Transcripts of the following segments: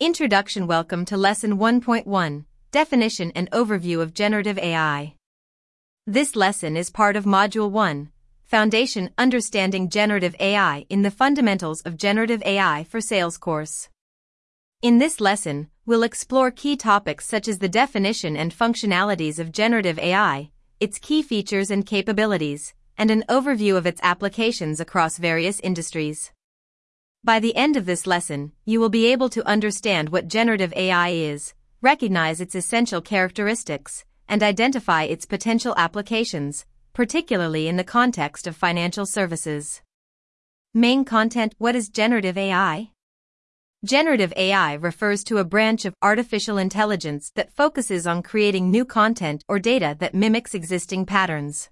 Introduction. Welcome to Lesson 1.1, Definition and Overview of Generative AI. This lesson is part of Module 1, Foundation Understanding Generative AI in the Fundamentals of Generative AI for Sales course. In this lesson, we'll explore key topics such as the definition and functionalities of generative AI, its key features and capabilities, and an overview of its applications across various industries. By the end of this lesson, you will be able to understand what generative AI is, recognize its essential characteristics, and identify its potential applications, particularly in the context of financial services. Main content. What is generative AI? Generative AI refers to a branch of artificial intelligence that focuses on creating new content or data that mimics existing patterns.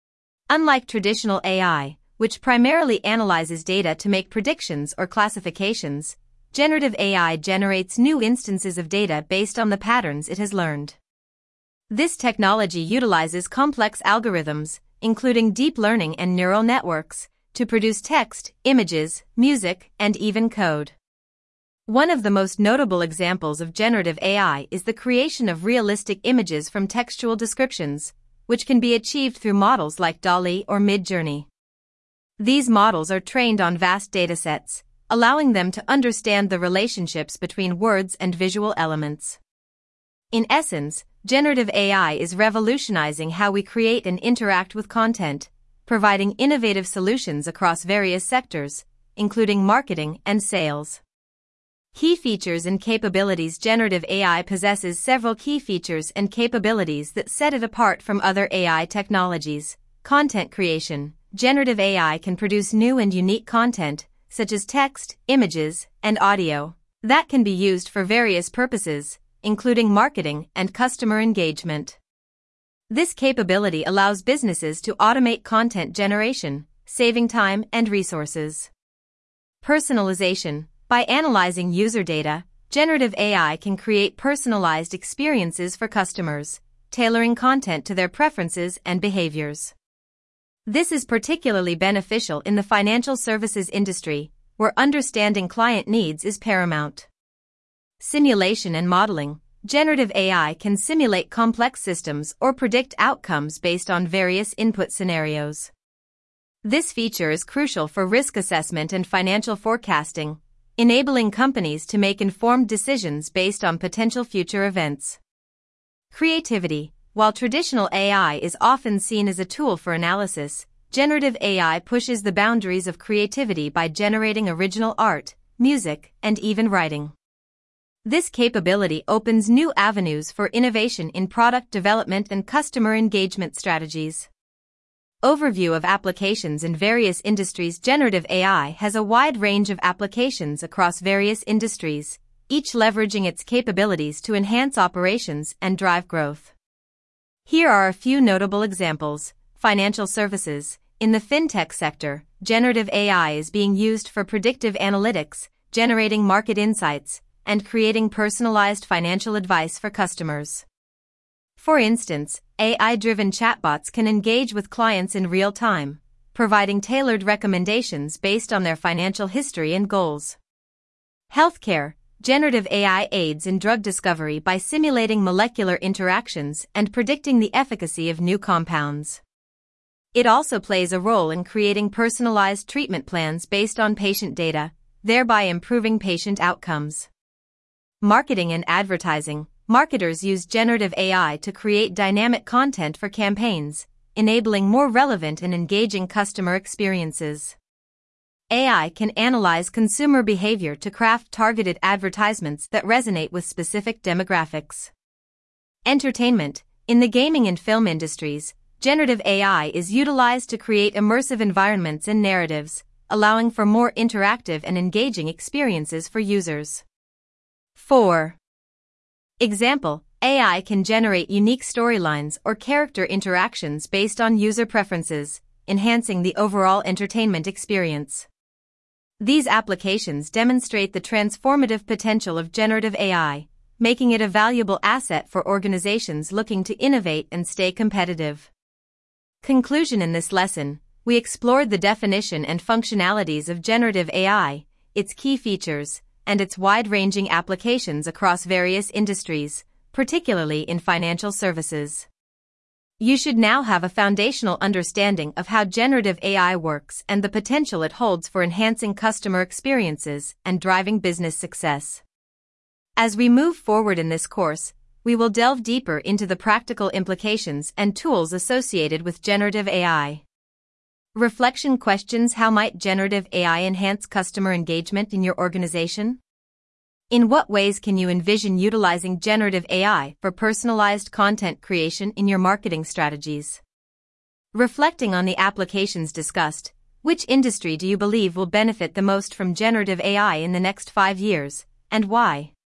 Unlike traditional AI, which primarily analyzes data to make predictions or classifications, generative AI generates new instances of data based on the patterns it has learned. This technology utilizes complex algorithms, including deep learning and neural networks, to produce text, images, music, and even code. One of the most notable examples of generative AI is the creation of realistic images from textual descriptions, which can be achieved through models like DALL-E or Midjourney. These models are trained on vast datasets, allowing them to understand the relationships between words and visual elements. In essence, generative AI is revolutionizing how we create and interact with content, providing innovative solutions across various sectors, including marketing and sales. Key features and capabilities. Generative AI possesses several key features and capabilities that set it apart from other AI technologies. Content creation. Generative AI can produce new and unique content, such as text, images, and audio, that can be used for various purposes, including marketing and customer engagement. This capability allows businesses to automate content generation, saving time and resources. Personalization. By analyzing user data, generative AI can create personalized experiences for customers, tailoring content to their preferences and behaviors. This is particularly beneficial in the financial services industry, where understanding client needs is paramount. Simulation and modeling. Generative AI can simulate complex systems or predict outcomes based on various input scenarios. This feature is crucial for risk assessment and financial forecasting, enabling companies to make informed decisions based on potential future events. Creativity. While traditional AI is often seen as a tool for analysis, generative AI pushes the boundaries of creativity by generating original art, music, and even writing. This capability opens new avenues for innovation in product development and customer engagement strategies. Overview of applications in various industries. Generative AI has a wide range of applications across various industries, each leveraging its capabilities to enhance operations and drive growth. Here are a few notable examples. Financial services. In the fintech sector, generative AI is being used for predictive analytics, generating market insights, and creating personalized financial advice for customers. For instance, AI-driven chatbots can engage with clients in real time, providing tailored recommendations based on their financial history and goals. Healthcare. Generative AI aids in drug discovery by simulating molecular interactions and predicting the efficacy of new compounds. It also plays a role in creating personalized treatment plans based on patient data, thereby improving patient outcomes. Marketing and advertising. Marketers use generative AI to create dynamic content for campaigns, enabling more relevant and engaging customer experiences. AI can analyze consumer behavior to craft targeted advertisements that resonate with specific demographics. Entertainment. In the gaming and film industries, generative AI is utilized to create immersive environments and narratives, allowing for more interactive and engaging experiences for users. 4. Example: AI can generate unique storylines or character interactions based on user preferences, enhancing the overall entertainment experience. These applications demonstrate the transformative potential of generative AI, making it a valuable asset for organizations looking to innovate and stay competitive. Conclusion. In this lesson, we explored the definition and functionalities of generative AI, its key features, and its wide-ranging applications across various industries, particularly in financial services. You should now have a foundational understanding of how generative AI works and the potential it holds for enhancing customer experiences and driving business success. As we move forward in this course, we will delve deeper into the practical implications and tools associated with generative AI. Reflection questions: how might generative AI enhance customer engagement in your organization? In what ways can you envision utilizing generative AI for personalized content creation in your marketing strategies? Reflecting on the applications discussed, which industry do you believe will benefit the most from generative AI in the next 5 years, and why?